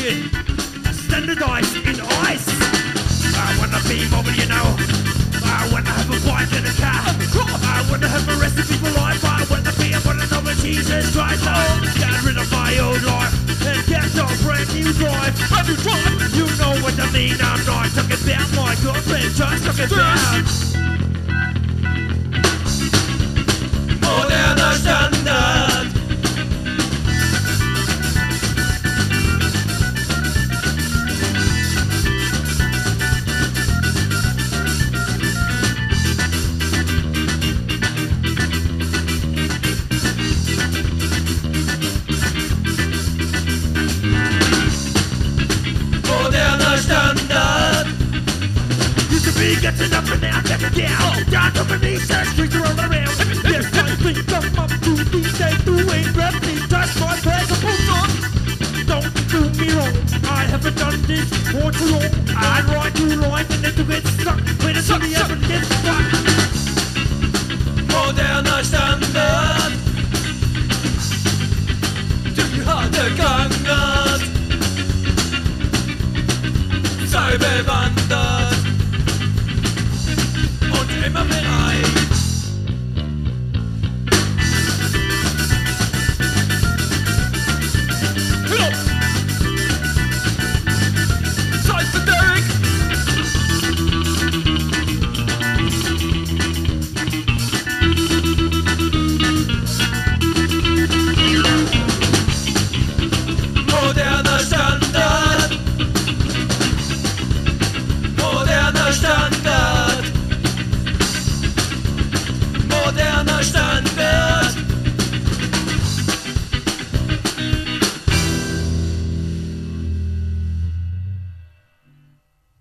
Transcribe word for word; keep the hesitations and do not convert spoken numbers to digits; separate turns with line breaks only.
Italian, standardized in ice. I wanna be mobile, you know. I wanna have a bike and a car. I wanna have a recipe for life. I wanna be a one and over Jesus Christ. Oh, get rid of my old life and get a brand new drive. Brand new drive. You know what I mean. I'm not talking about my girlfriend, just talking about moderner Standard. Standard. Used to be getting up and now getting down. Down to my knees, the streets are all around. Yes, I think I'm up to these days doing gravity. That's my principles on. Don't do me wrong. I haven't done this for too long. I ride too long and then to get stuck with a sunny ever get stuck. Moderner Standard. Du hade gangat. Sei bewandert und immer bereit. Zeit für Derek! Moderner Standard. Standard.